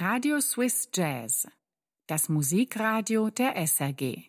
Radio Swiss Jazz, das Musikradio der SRG.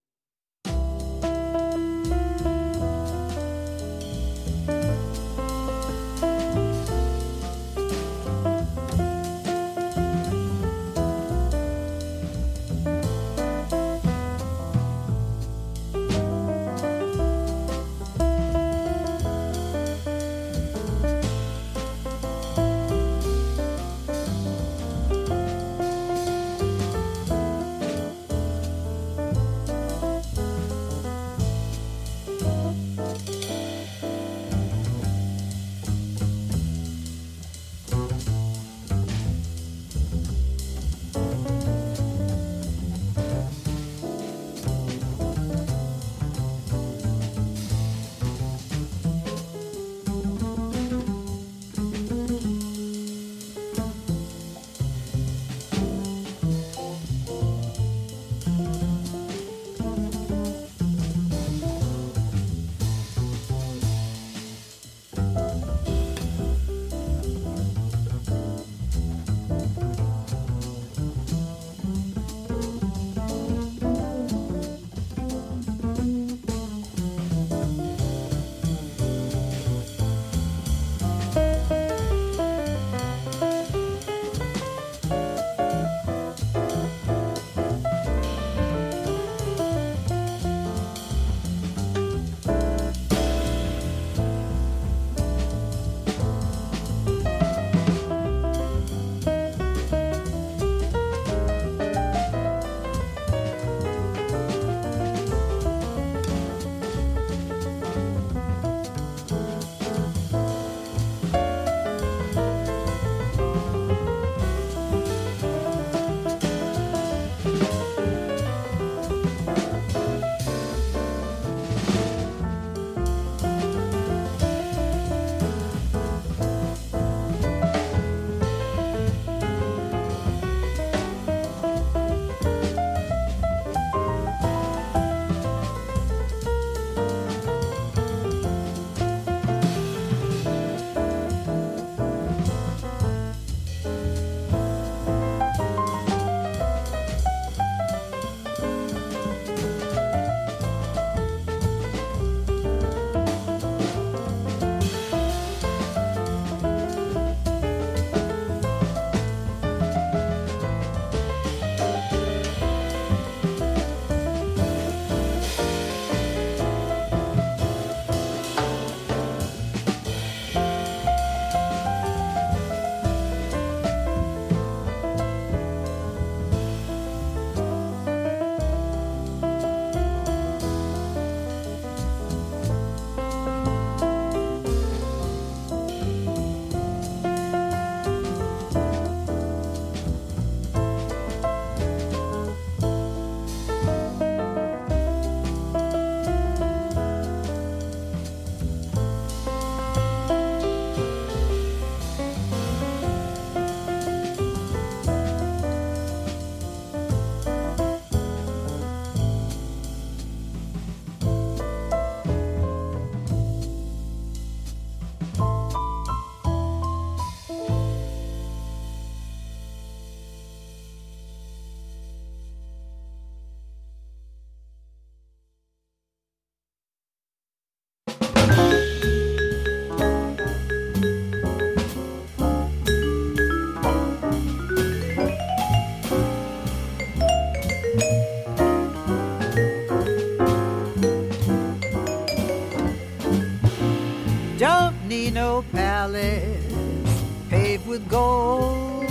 No palace paved with gold.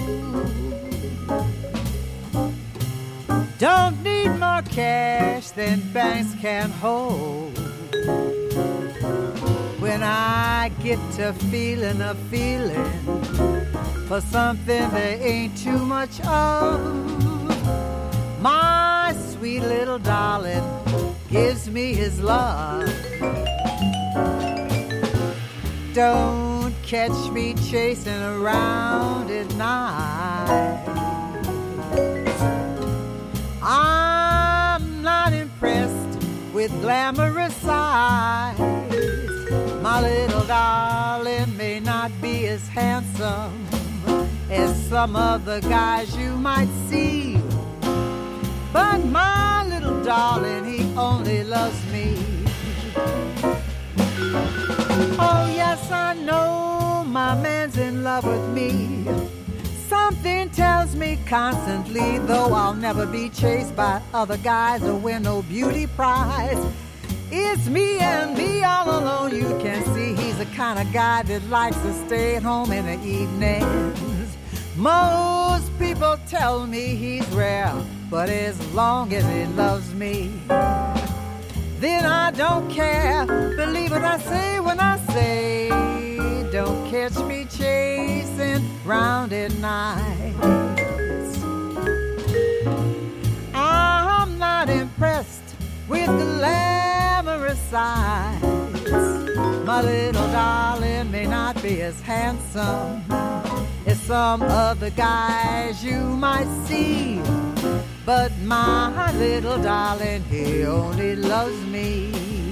Don't need more cash than banks can hold. When I get to feeling a feeling for something there ain't too much of, my sweet little darling gives me his love. Don't catch me chasing around at night. I'm not impressed with glamorous sights. My little darling may not be as handsome as some other guys you might see. But my little darling, he only loves me. Oh yes, I know my man's in love with me. Something tells me constantly, though I'll never be chased by other guys or win no beauty prize. It's me and me all alone. You can see he's the kind of guy that likes to stay at home in the evenings. Most people tell me he's rare, but as long as he loves me, then I don't care. Believe what I say when I say, don't catch me chasing round at night. I'm not impressed with glamorous sights. My little darling may not be as handsome as some other guys you might see, but my little darling, he only loves me.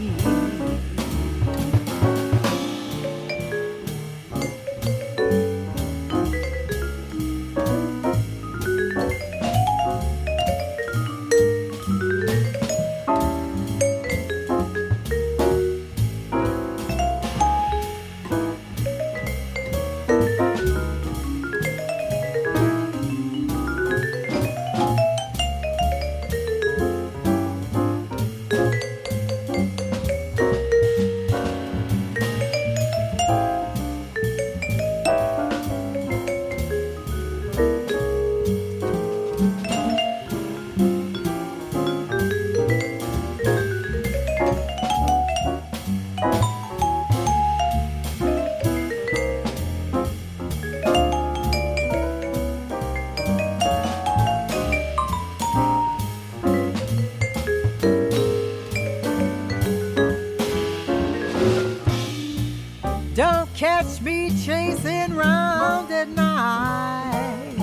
Catch me chasing round at night.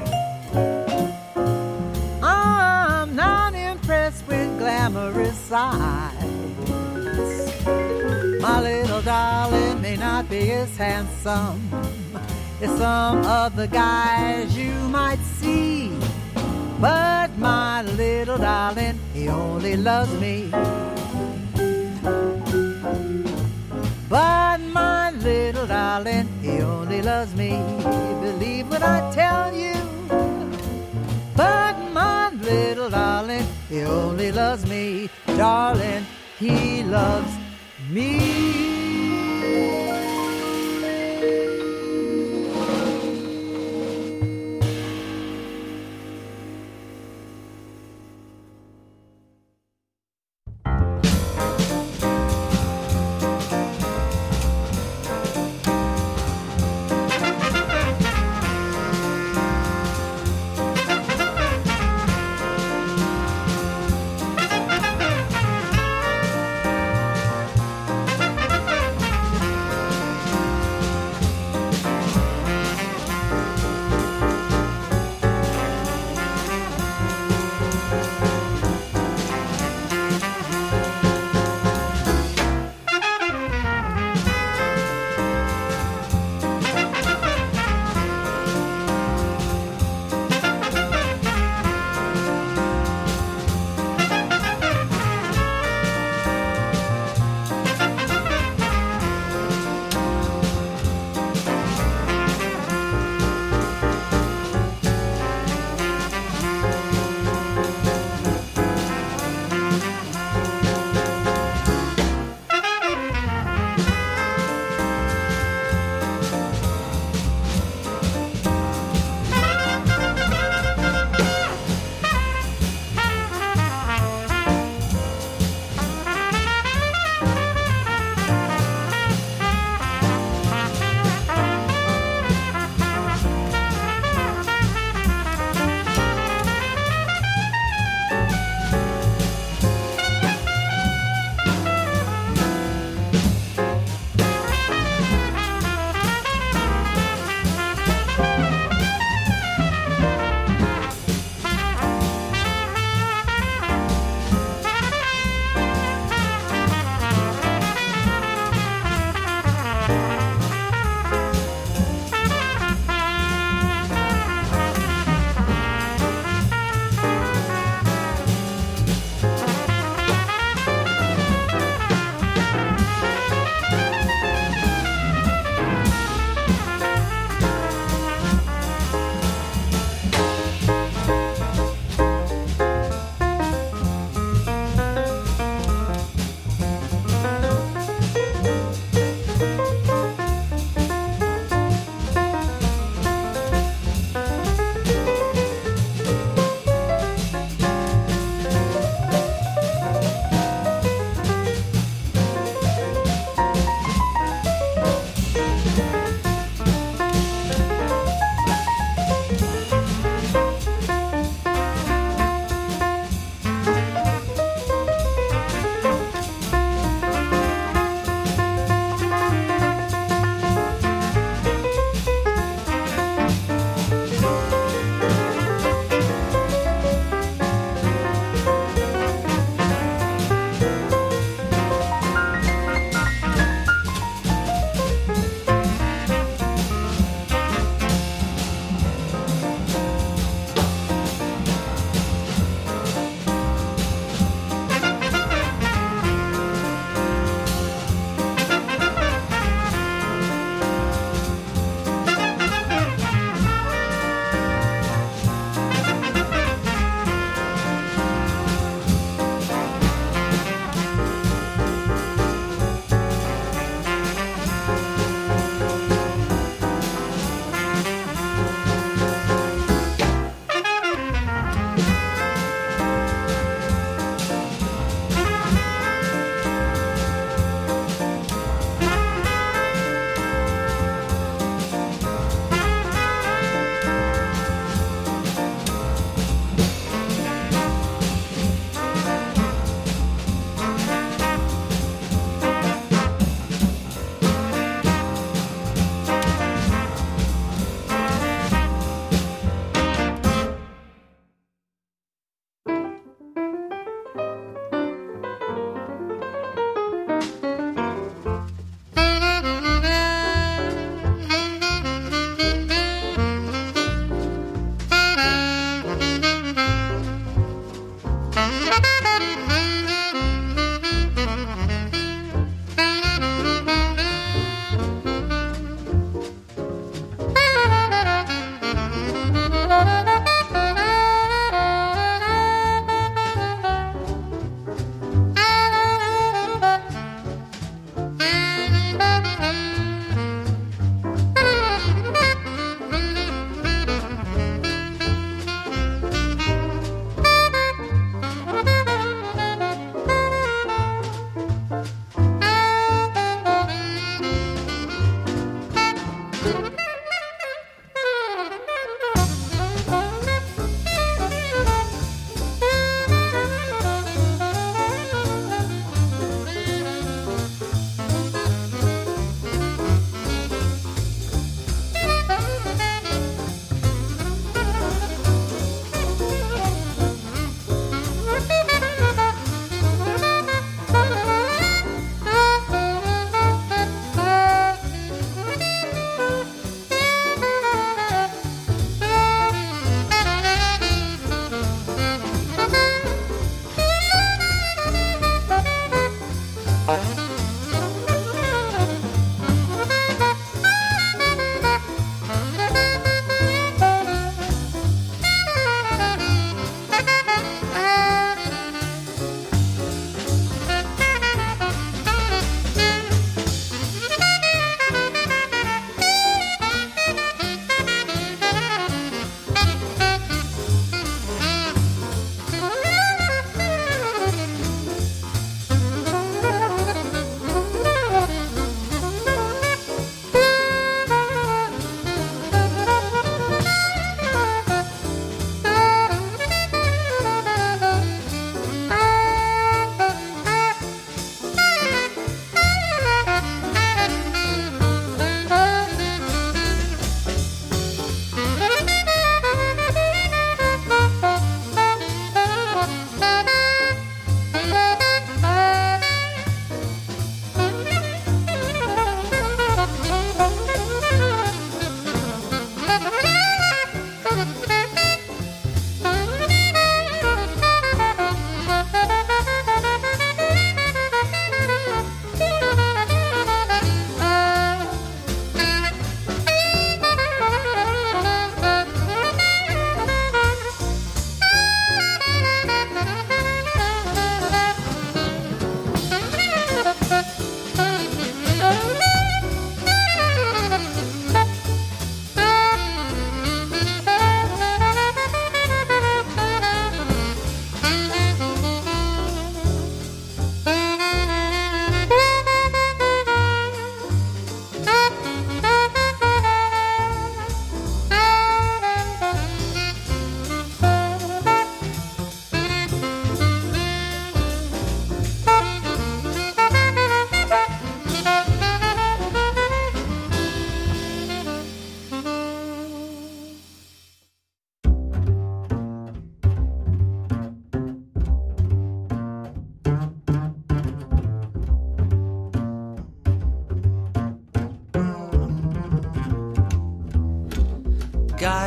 I'm not impressed with glamorous sights. My little darling may not be as handsome as some other guys you might see, but my little darling, he only loves me. But my little darling, he only loves me. Believe what I tell you. But my little darling, he only loves me. Darling, he loves me.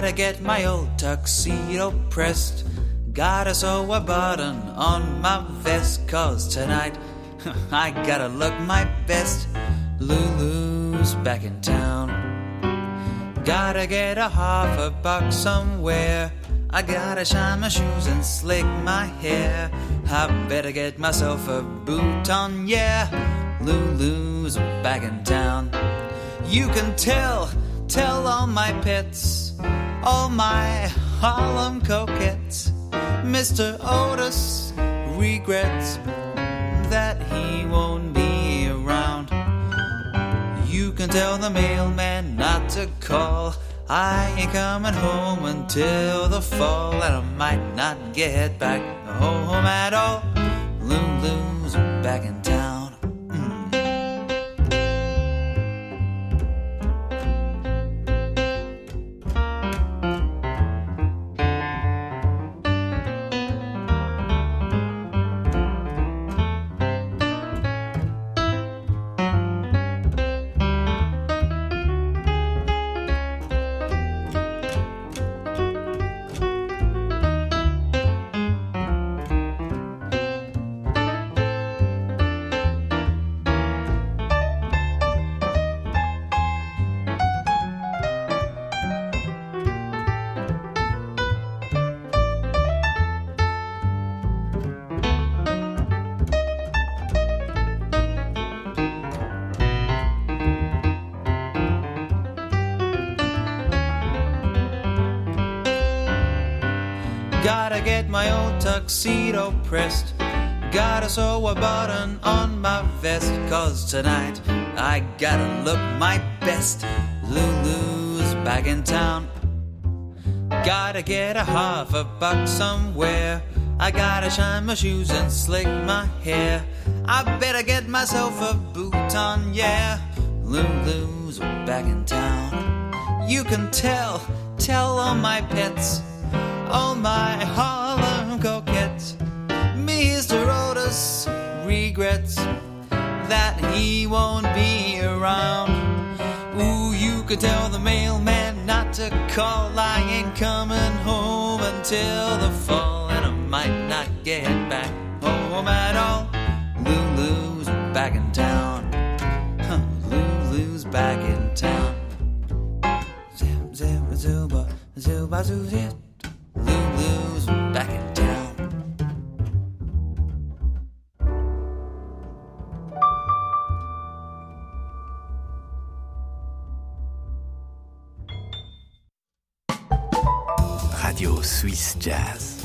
Gotta get my old tuxedo pressed. Gotta sew a button on my vest, 'cause tonight I gotta look my best. Lulu's back in town. Gotta get $50 somewhere. I gotta shine my shoes and slick my hair. I better get myself a boot on, yeah. Lulu's back in town. You can tell all my pets, all my Harlem coquettes. Mr. Otis regrets that he won't be around. You can tell the mailman not to call. I ain't coming home until the fall, and I might not get back home at all. Lulu's back in town. Gotta get my old tuxedo pressed. Gotta sew a button on my vest, 'cause tonight I gotta look my best. Lulu's back in town. Gotta get $50 somewhere. I gotta shine my shoes and slick my hair. I better get myself a boot on, yeah. Lulu's back in town. You can tell all my pets, all my Harlem coquettes. Mr. Otis regrets that he won't be around. Ooh, you could tell the mailman not to call. I ain't coming home until the fall, and I might not get back home at all. Lulu's back in town. Lulu's back in town. Zuba, zuba, zuba. Lulu's back in town. Radio Suisse Jazz.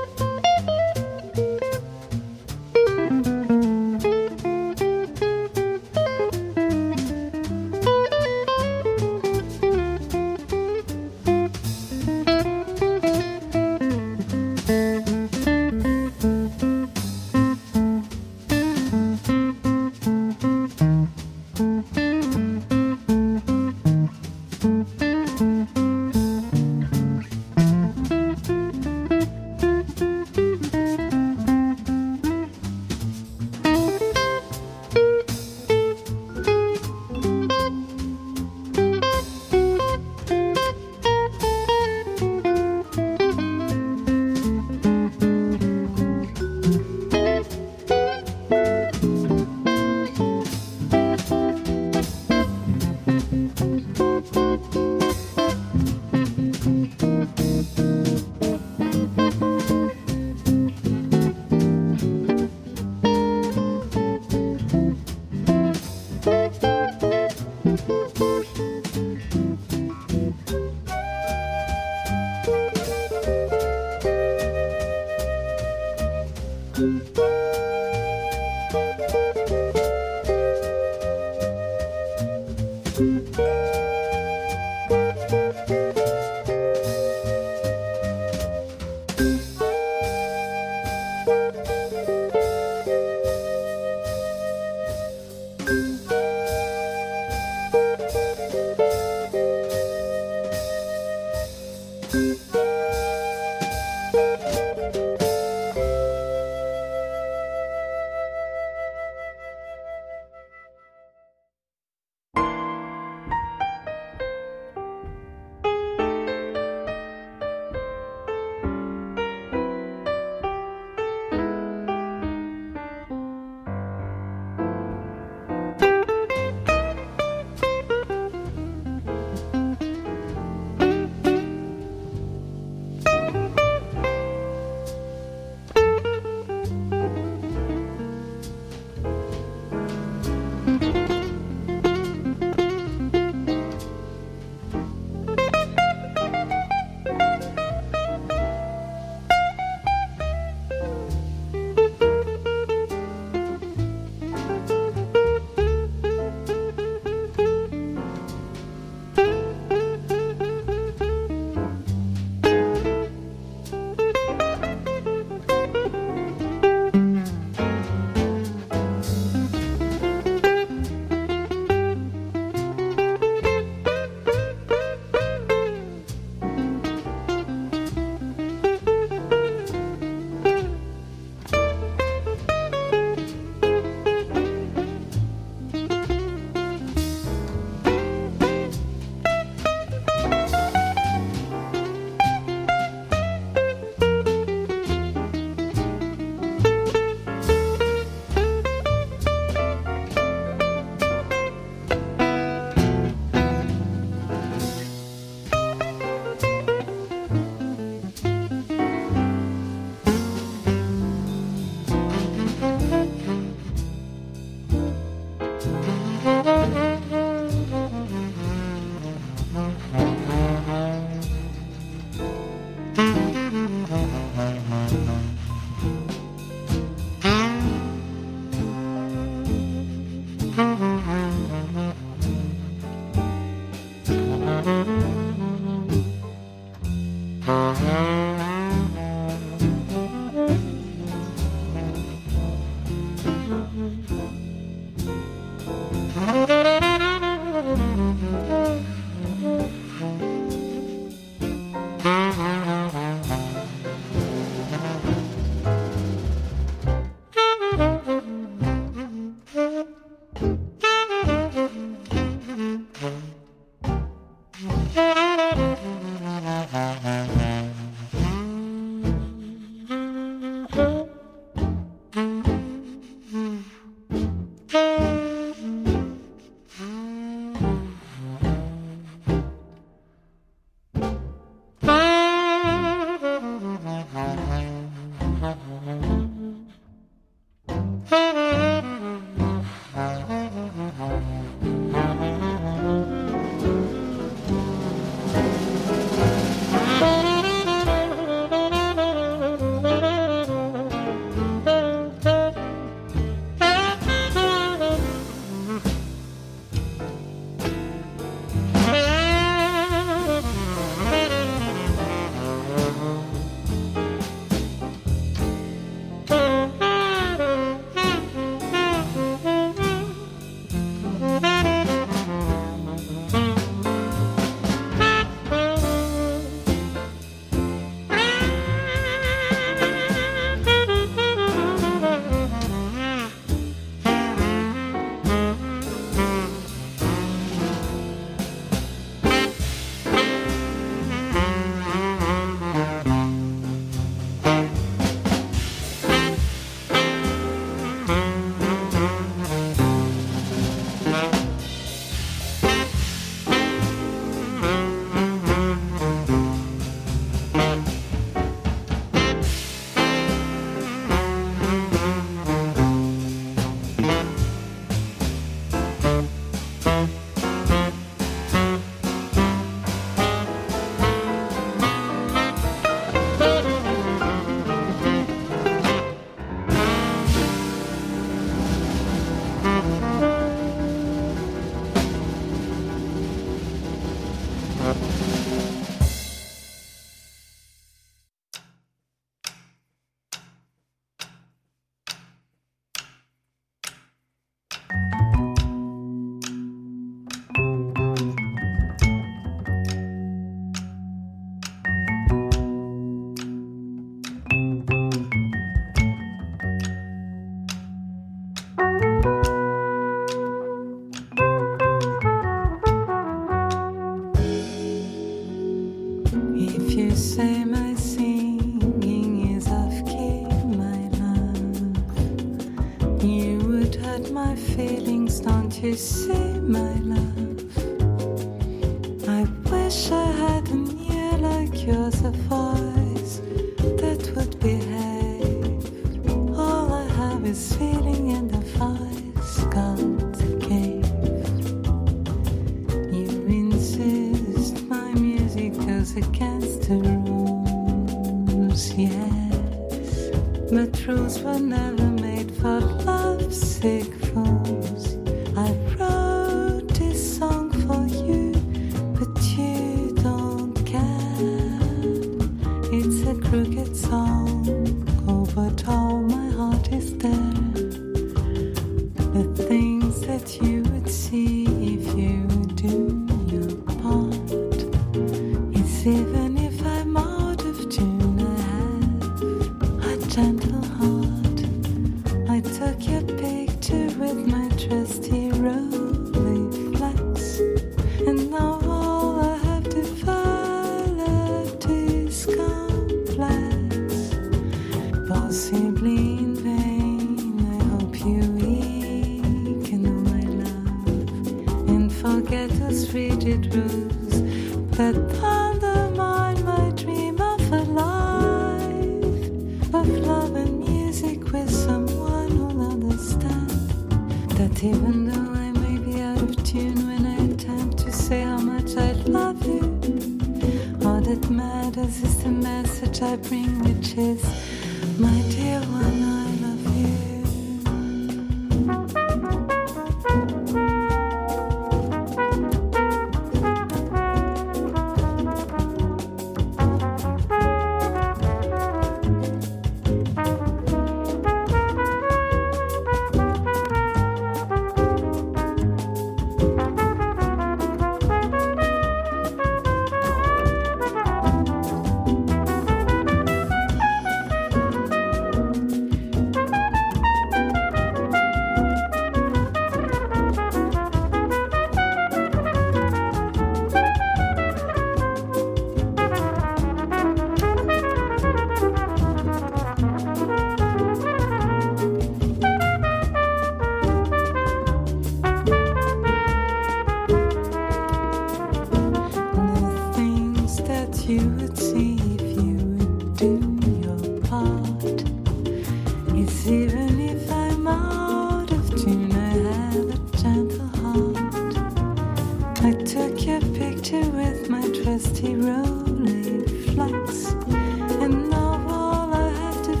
empty rolling flats. And now all I have to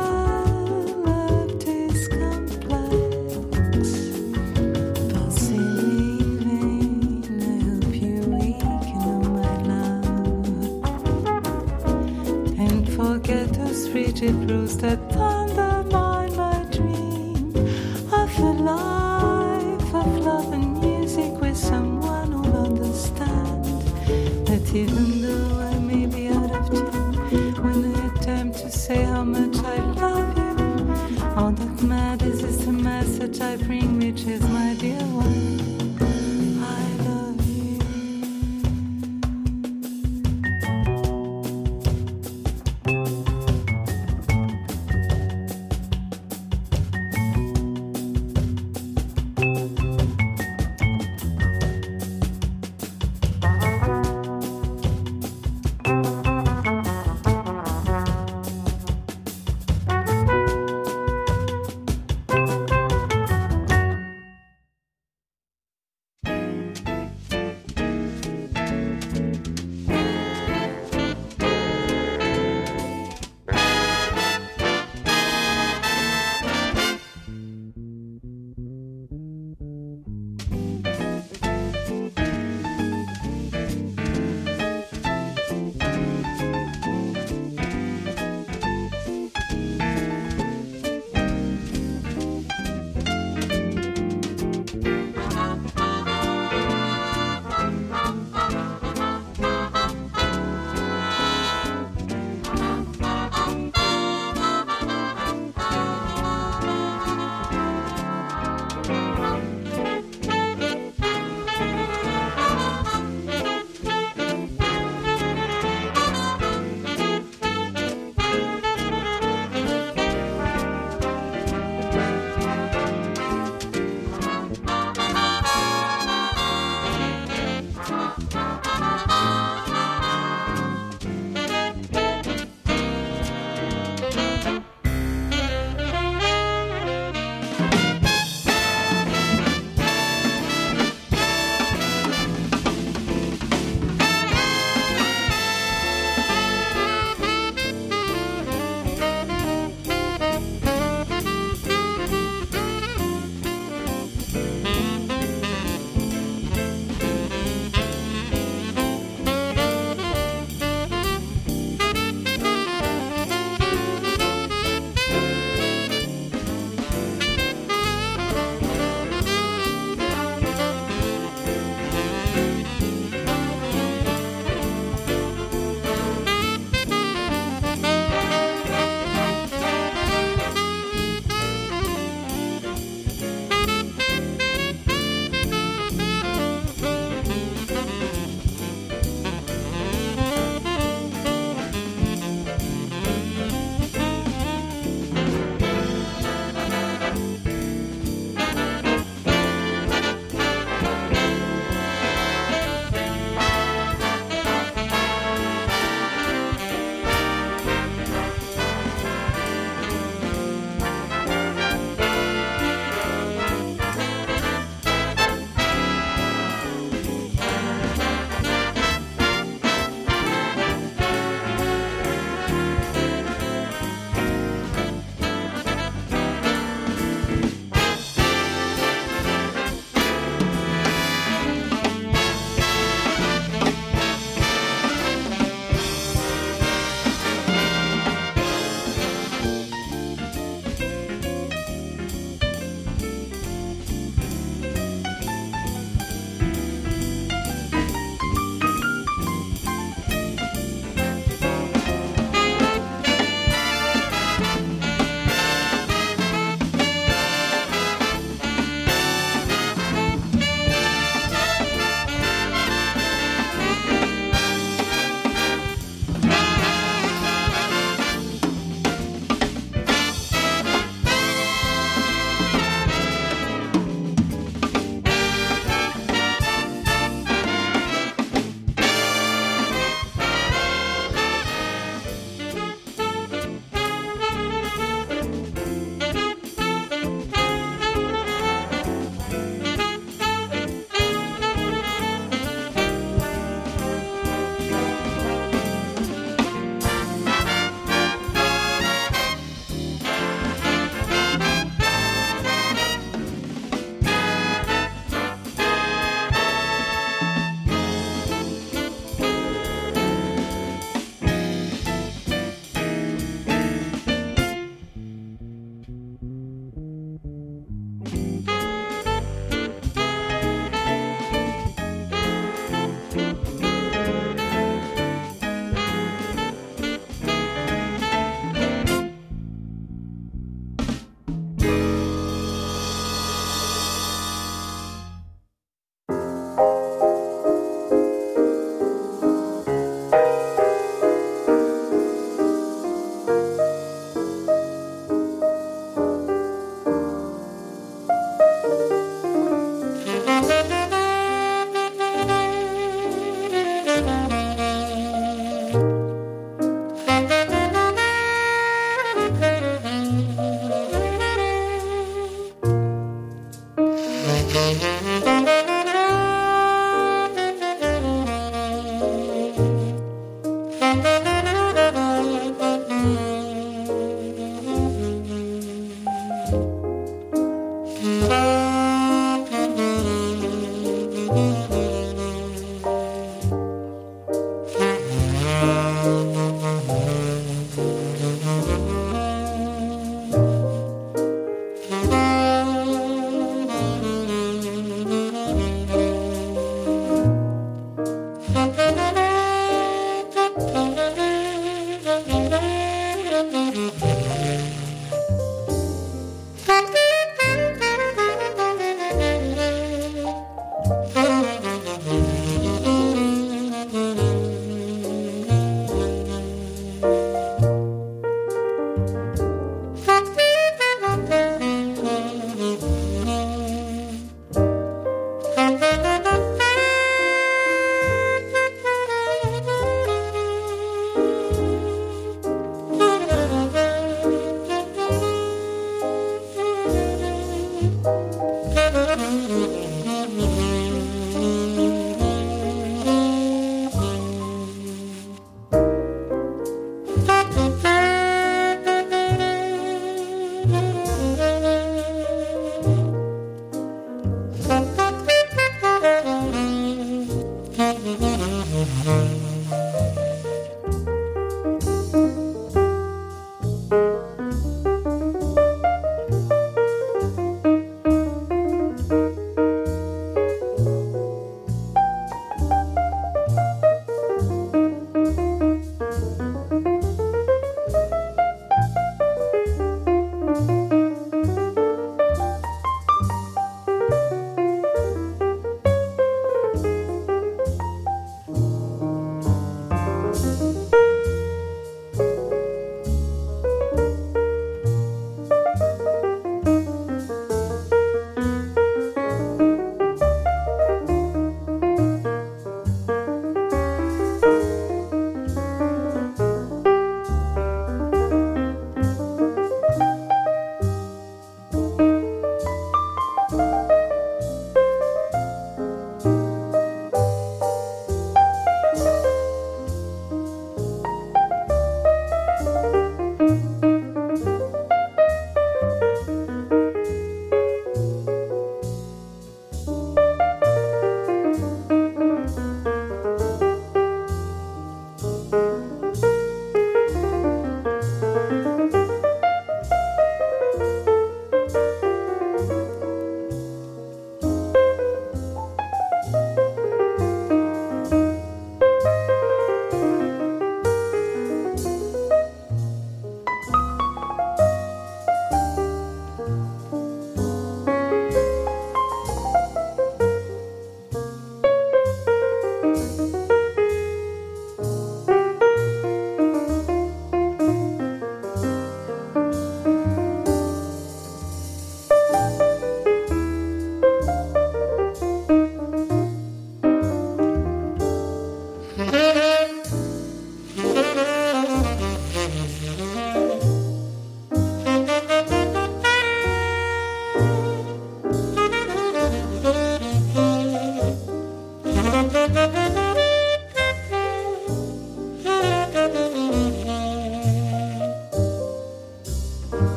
find is complex. Possibly vain, I hope you weaken, my love, and forget those rigid rules that undermine my dream of a life of love and music with someone who'll understand that even though I may be out of tune when I attempt to say how much I love you, all that matters is the message I bring, which is, my dear one, I love you.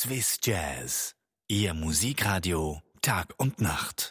Swiss Jazz, Ihr Musikradio Tag und Nacht.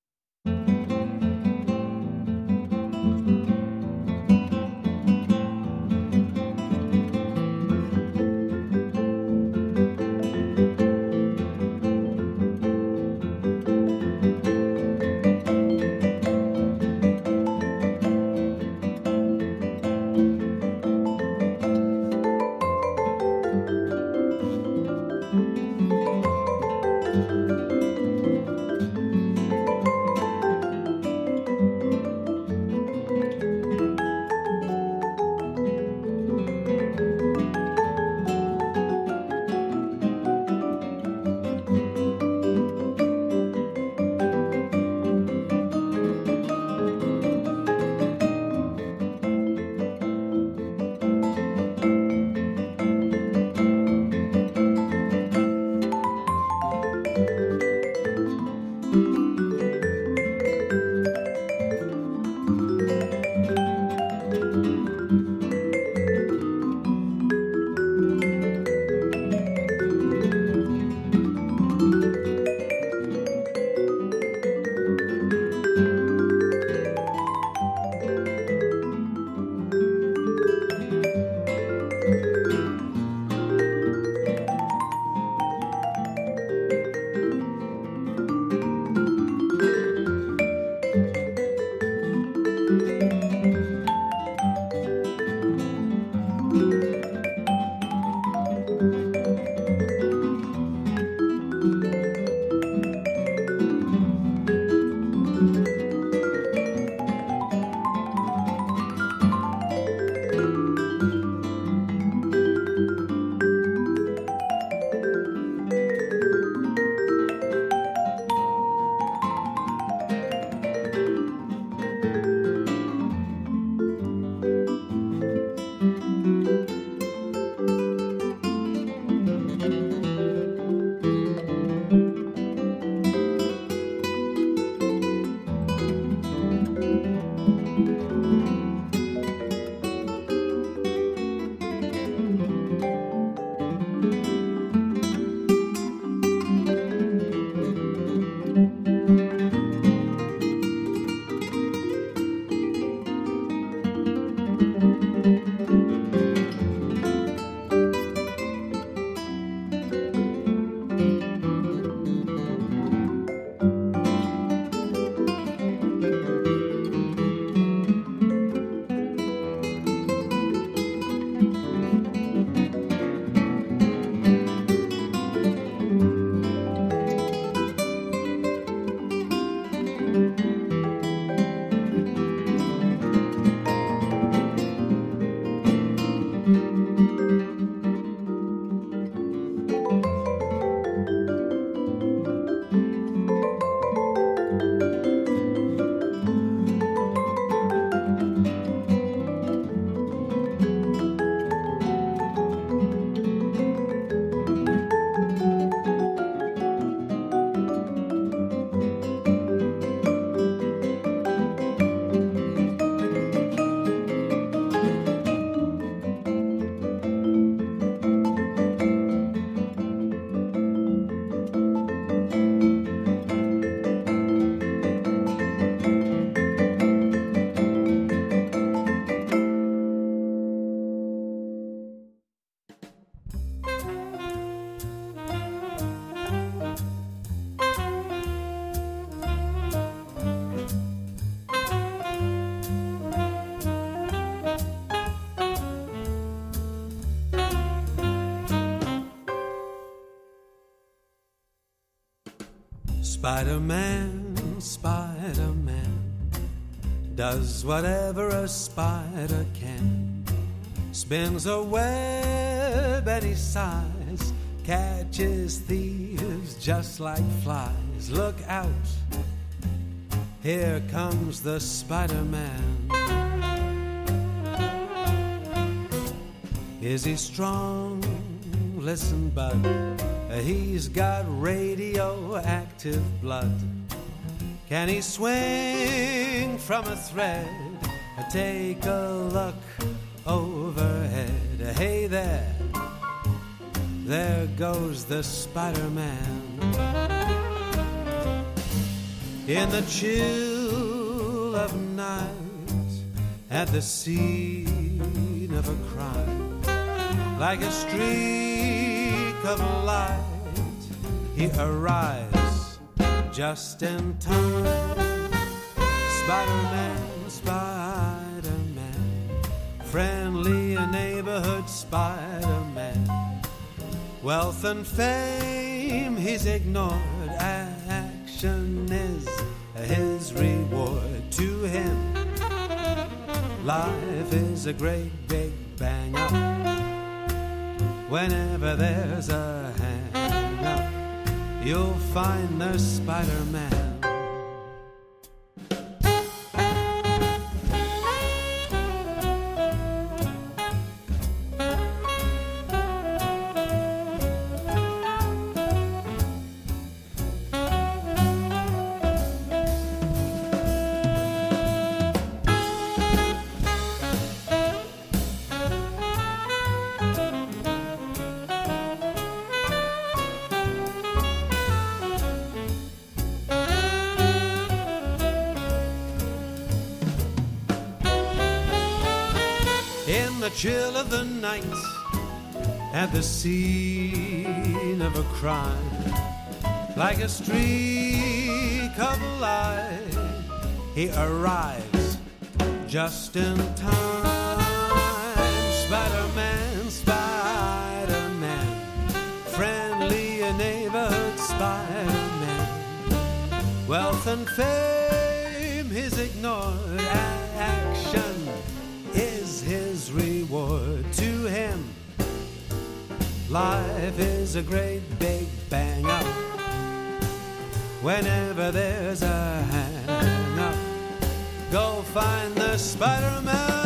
Spider-Man, Spider-Man, does whatever a spider can. Spins a web any size, catches thieves just like flies. Look out, here comes the Spider-Man. Is he strong? Listen, bud, he's got radioactive blood. Can he swing from a thread? Take a look overhead. Hey there, there goes the Spider-Man. In the chill of night, at the scene of a crime, like a streak of light, he arrives just in time. Spider-Man, Spider-Man, friendly neighborhood Spider-Man. Wealth and fame he's ignored, action is his reward to him. Life is a great big bang up. Whenever there's a hang up, you'll find the Spider-Man. Chill of the night, at the scene of a crime, like a streak of light, he arrives just in time. Spider-Man, Spider-Man, friendly neighborhood Spider-Man. Wealth and fame he's ignored, action is his reward to him. Life is a great big bang up. Whenever there's a hang up, go find the Spider-Man.